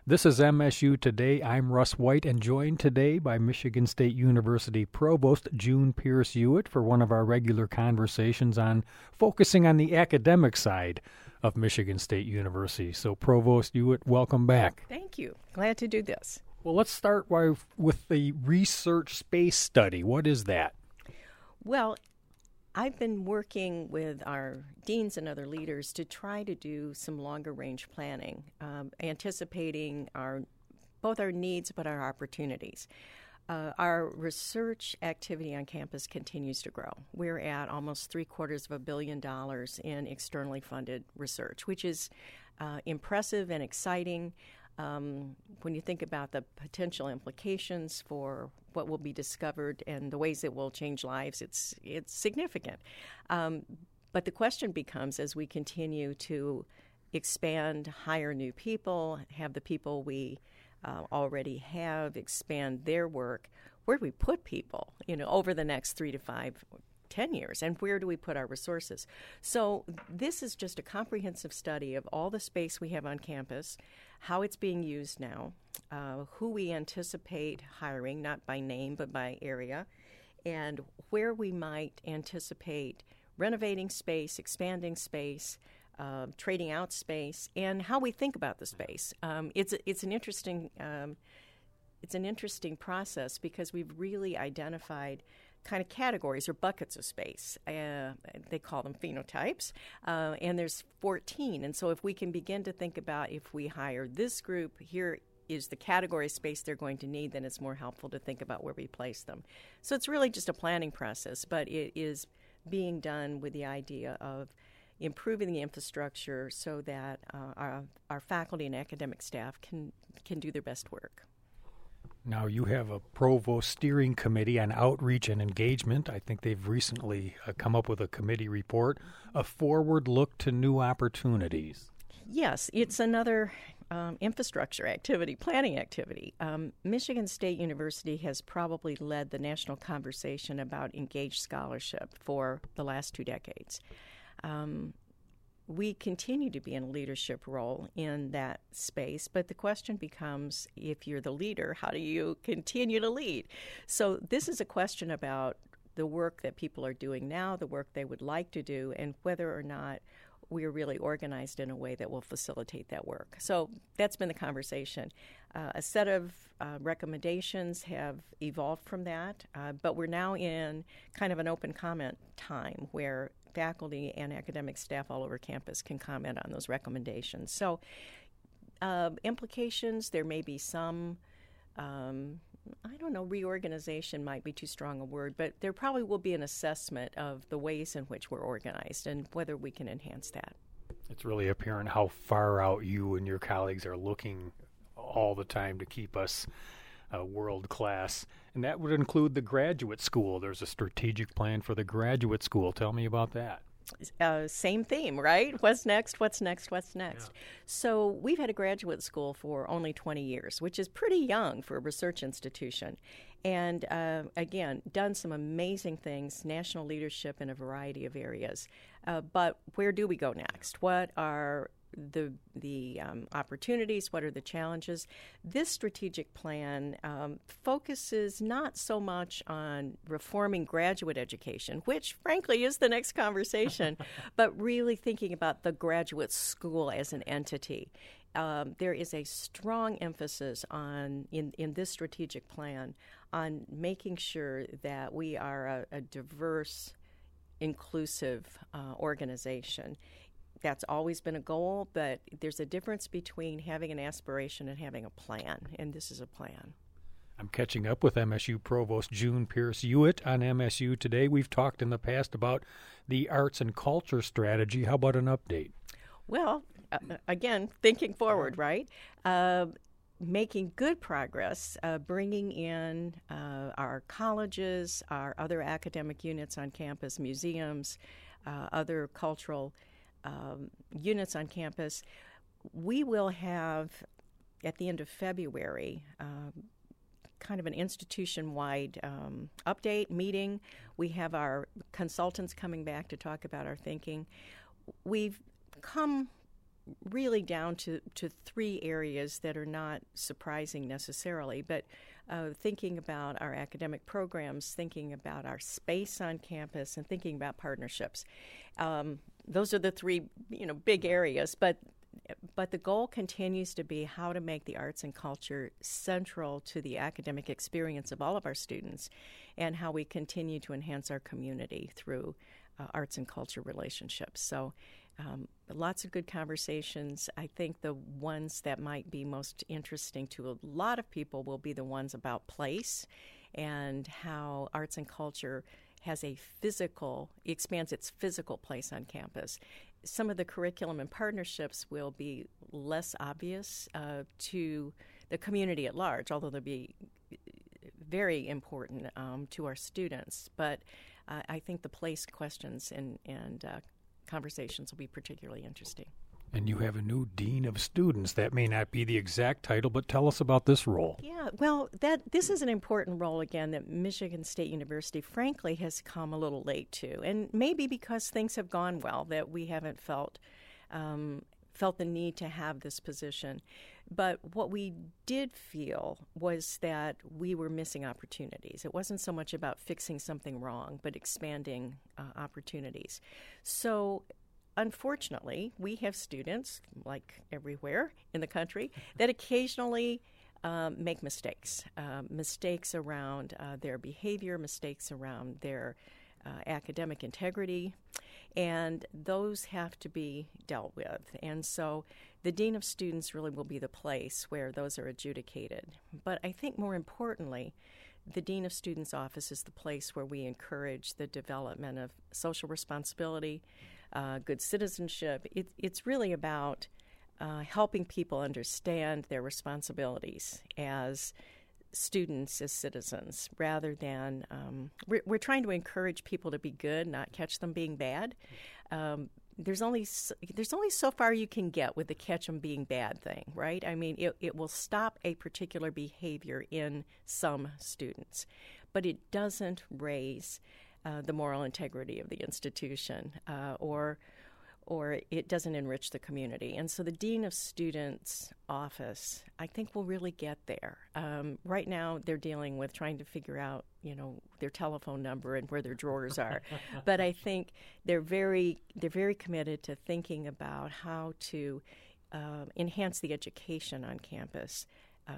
This is MSU Today. I'm Russ White and joined today by Michigan State University Provost June Pierce Hewitt for one of our regular conversations on focusing on the academic side of Michigan State University. So Provost Hewitt, welcome back. Thank you. Glad to do this. Well, let's start with the research space study. What is that? Well, I've been working with our deans and other leaders to try to do some longer range planning, anticipating both our needs but our opportunities. Our research activity on campus continues to grow. We're at almost $750 million in externally funded research, which is impressive and exciting. When you think about the potential implications for what will be discovered and the ways it will change lives, it's significant. But the question becomes, as we continue to expand, hire new people, have the people we already have expand their work, where do we put people, over the next 3 to 5, 10 years, and where do we put our resources? So this is just a comprehensive study of all the space we have on campus, how it's being used now, who we anticipate hiring, not by name but by area, and where we might anticipate renovating space, expanding space, trading out space, and how we think about the space. It's an interesting process because we've really identified kind of categories or buckets of space. They call them phenotypes, and there's 14. And so if we can begin to think about if we hire this group, here is the category of space they're going to need, then it's more helpful to think about where we place them. So it's really just a planning process, but it is being done with the idea of improving the infrastructure so that our faculty and academic staff can do their best work. Now, you have a provost steering committee on outreach and engagement. I think they've recently come up with a committee report, a forward look to new opportunities. Yes, it's another infrastructure activity, planning activity. Michigan State University has probably led the national conversation about engaged scholarship for the last 2 decades. We continue to be in a leadership role in that space, but the question becomes, if you're the leader, how do you continue to lead? So this is a question about the work that people are doing now, the work they would like to do, and whether or not we're really organized in a way that will facilitate that work. So that's been the conversation. A set of recommendations have evolved from that, but we're now in kind of an open comment time where faculty and academic staff all over campus can comment on those recommendations. So implications, there may be some, reorganization might be too strong a word, but there probably will be an assessment of the ways in which we're organized and whether we can enhance that. It's really apparent how far out you and your colleagues are looking all the time to keep us world class. And that would include the graduate school. There's a strategic plan for the graduate school. Tell me about that. Same theme, right? What's next? Yeah. So we've had a graduate school for only 20 years, which is pretty young for a research institution. And again, done some amazing things, national leadership in a variety of areas. But where do we go next? What are the opportunities? What are the challenges? This strategic plan focuses not so much on reforming graduate education, which frankly is the next conversation, but really thinking about the graduate school as an entity. There is a strong emphasis in this strategic plan on making sure that we are a diverse, inclusive organization. That's always been a goal, but there's a difference between having an aspiration and having a plan, and this is a plan. I'm catching up with MSU Provost June Pierce Hewitt on MSU Today. We've talked in the past about the arts and culture strategy. How about an update? Well, again, thinking forward, right? Making good progress, bringing in our colleges, our other academic units on campus, museums, other cultural units on campus. We will have, at the end of February, kind of an institution-wide update meeting. We have our consultants coming back to talk about our thinking. We've come really down to three areas that are not surprising necessarily, but thinking about our academic programs, thinking about our space on campus, and thinking about partnerships. Those are the three, big areas, but the goal continues to be how to make the arts and culture central to the academic experience of all of our students, and how we continue to enhance our community through arts and culture relationships. So lots of good conversations. I think the ones that might be most interesting to a lot of people will be the ones about place and how arts and culture has expands its physical place on campus. Some of the curriculum and partnerships will be less obvious to the community at large, although they'll be very important to our students. But I think the place questions and conversations will be particularly interesting. And you have a new dean of students. That may not be the exact title, but tell us about this role. Yeah, well, this is an important role, again, that Michigan State University, frankly, has come a little late to. And maybe because things have gone well, that we haven't felt the need to have this position. But what we did feel was that we were missing opportunities. It wasn't so much about fixing something wrong, but expanding opportunities. So unfortunately, we have students, like everywhere in the country, that occasionally make mistakes. Mistakes around their behavior, mistakes around their academic integrity, and those have to be dealt with. And so the Dean of Students really will be the place where those are adjudicated. But I think more importantly, the Dean of Students' office is the place where we encourage the development of social responsibility, good citizenship. It's really about helping people understand their responsibilities as students, as citizens, rather than we're trying to encourage people to be good, not catch them being bad. There's only so far you can get with the catch them being bad thing, right? I mean, it will stop a particular behavior in some students, but it doesn't raise the moral integrity of the institution, or it doesn't enrich the community. And so the Dean of Students' office, I think, will really get there. Right now, they're dealing with trying to figure out, their telephone number and where their drawers are. But I think they're very committed to thinking about how to enhance the education on campus.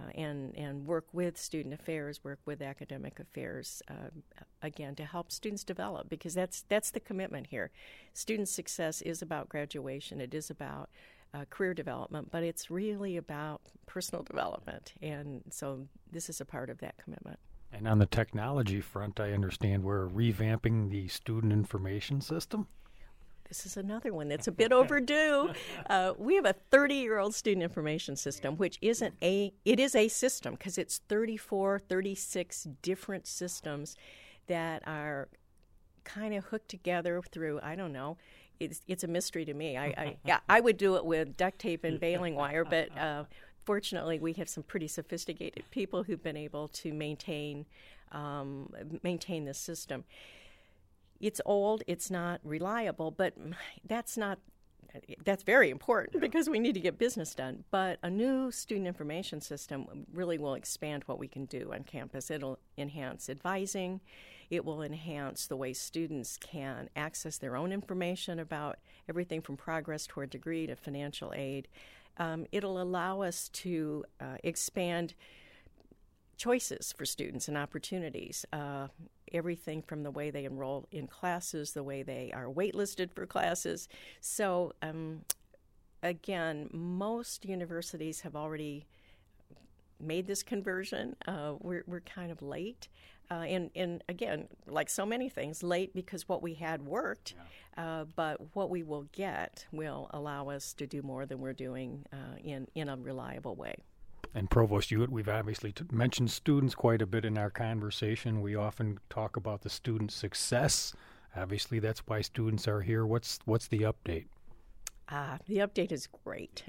And work with student affairs, work with academic affairs, again, to help students develop, because that's the commitment here. Student success is about graduation. It is about career development, but it's really about personal development. And so this is a part of that commitment. And on the technology front, I understand we're revamping the student information system. This is another one that's a bit overdue. We have a 30-year-old student information system, which is a system, because it's 34, 36 different systems that are kind of hooked together through, I don't know, it's a mystery to me. I would do it with duct tape and baling wire, but fortunately we have some pretty sophisticated people who've been able to maintain this system. It's old, it's not reliable, but that's very important, because we need to get business done. But a new student information system really will expand what we can do on campus. It'll enhance advising. It will enhance the way students can access their own information about everything from progress toward degree to financial aid. It'll allow us to expand choices for students and opportunities. Everything from the way they enroll in classes, the way they are waitlisted for classes. So, again, most universities have already made this conversion. We're kind of late. And again, like so many things, late because what we had worked, but what we will get will allow us to do more than we're doing in a reliable way. And Provost Hewitt, we've obviously mentioned students quite a bit in our conversation. We often talk about the student success. Obviously, that's why students are here. What's the update? The update is great.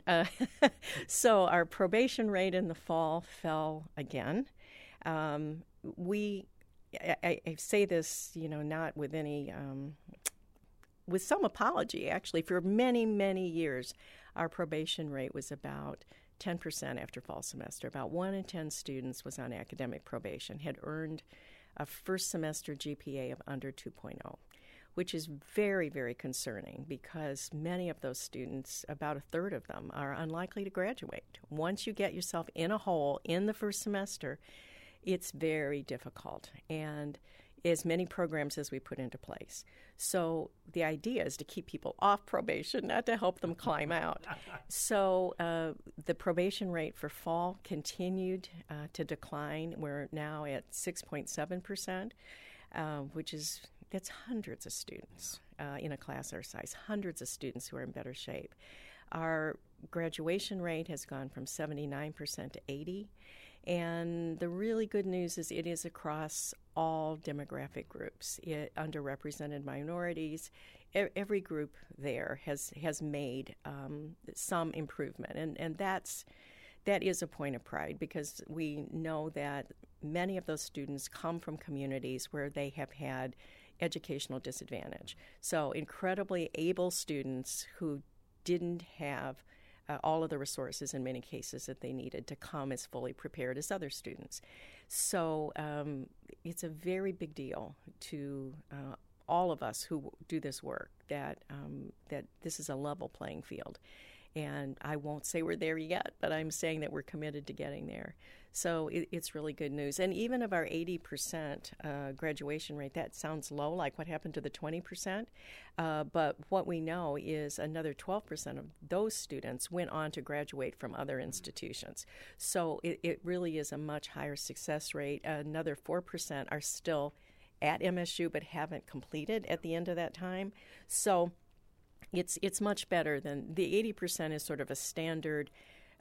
So our probation rate in the fall fell again. I say this, not with any with some apology, actually, for many, many years, our probation rate was about 10% after fall semester. About 1 in 10 students was on academic probation, had earned a first semester GPA of under 2.0, which is very, very concerning because many of those students, about a third of them, are unlikely to graduate. Once you get yourself in a hole in the first semester, it's very difficult, and as many programs as we put into place. So the idea is to keep people off probation, not to help them climb out. So the probation rate for fall continued to decline. We're now at 6.7%, that's hundreds of students in a class our size, hundreds of students who are in better shape. Our graduation rate has gone from 79% to 80%. And the really good news is it is across all demographic groups, underrepresented minorities. Every group there has made some improvement, and that is a point of pride because we know that many of those students come from communities where they have had educational disadvantage. So incredibly able students who didn't have all of the resources in many cases that they needed to come as fully prepared as other students. So it's a very big deal to all of us who do this work that this is a level playing field. And I won't say we're there yet, but I'm saying that we're committed to getting there. So it's really good news. And even of our 80% graduation rate, that sounds low, like what happened to the 20%. But what we know is another 12% of those students went on to graduate from other institutions. So it really is a much higher success rate. Another 4% are still at MSU but haven't completed at the end of that time. So it's much better than the 80% is sort of a standard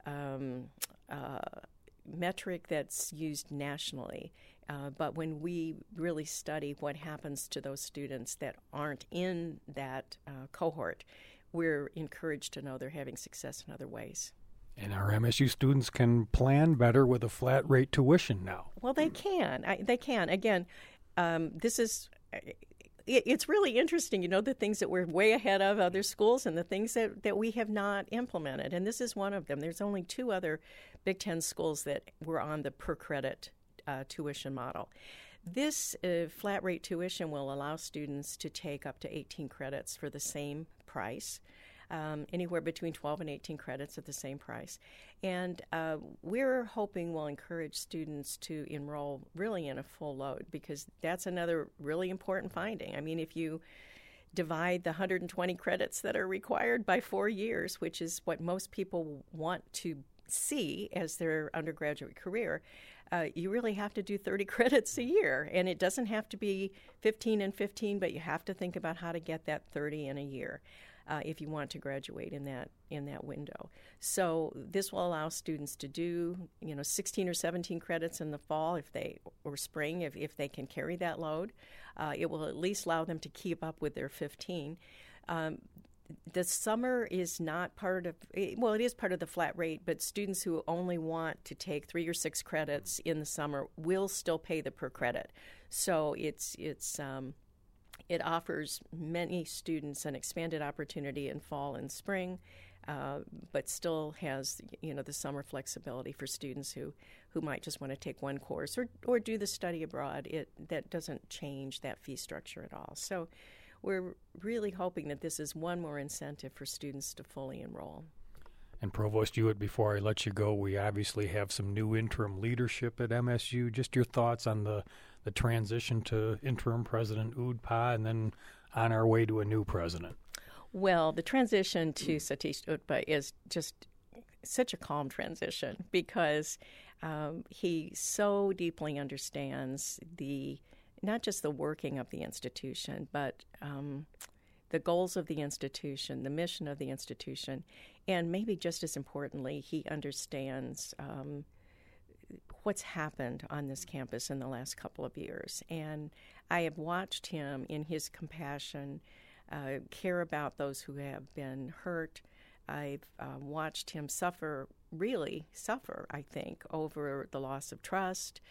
metric that's used nationally. But when we really study what happens to those students that aren't in that cohort, we're encouraged to know they're having success in other ways. And our MSU students can plan better with a flat rate tuition now. Well, they can. They can. Again, this is... It's really interesting, the things that we're way ahead of other schools and the things that we have not implemented. And this is one of them. There's only 2 other Big Ten schools that were on the per-credit tuition model. This flat rate tuition will allow students to take up to 18 credits for the same price, anywhere between 12 and 18 credits at the same price. And we're hoping will encourage students to enroll really in a full load because that's another really important finding. I mean, if you divide the 120 credits that are required by 4 years, which is what most people want to see as their undergraduate career, you really have to do 30 credits a year. And it doesn't have to be 15 and 15, but you have to think about how to get that 30 in a year. If you want to graduate in that window. So this will allow students to do 16 or 17 credits in the fall or spring if they can carry that load. It will at least allow them to keep up with their 15. The summer is not part of it is part of the flat rate, but students who only want to take 3 or 6 credits in the summer will still pay the per credit. So it offers many students an expanded opportunity in fall and spring, but still has the summer flexibility for students who might just want to take one course or do the study abroad. That doesn't change that fee structure at all. So we're really hoping that this is one more incentive for students to fully enroll. And Provost Hewitt, before I let you go, we obviously have some new interim leadership at MSU. Just your thoughts on the transition to interim President Udpa and then on our way to a new president. Well, the transition to Satish Udpa is just such a calm transition because he so deeply understands not just the working of the institution, but the goals of the institution, the mission of the institution, and maybe just as importantly, he understands what's happened on this campus in the last couple of years. And I have watched him in his compassion care about those who have been hurt. I've watched him suffer, I think, over the loss of trust.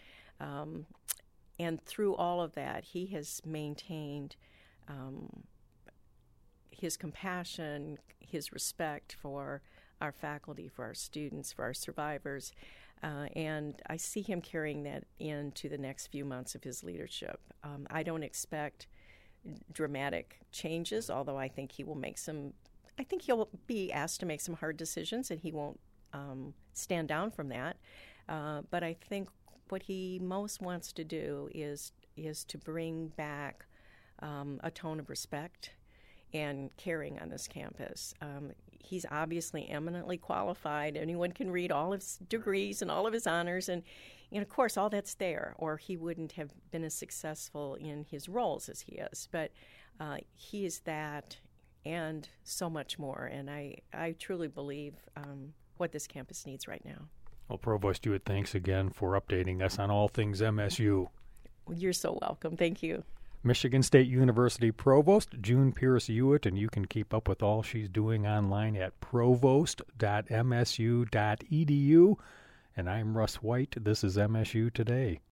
And through all of that, he has maintained his compassion, his respect for our faculty, for our students, for our survivors. And I see him carrying that into the next few months of his leadership. I don't expect dramatic changes, although I think he will make some. I think he'll be asked to make some hard decisions, and he won't stand down from that. But I think what he most wants to do is to bring back a tone of respect and caring on this campus. He's obviously eminently qualified. Anyone can read all of his degrees and all of his honors, and of course, all that's there, or he wouldn't have been as successful in his roles as he is. But he is that and so much more, and I truly believe what this campus needs right now. Well, Provost Hewitt, thanks again for updating us on all things MSU. You're so welcome. Thank you. Michigan State University Provost June Pierce Hewitt, and you can keep up with all she's doing online at provost.msu.edu. And I'm Russ White. This is MSU Today.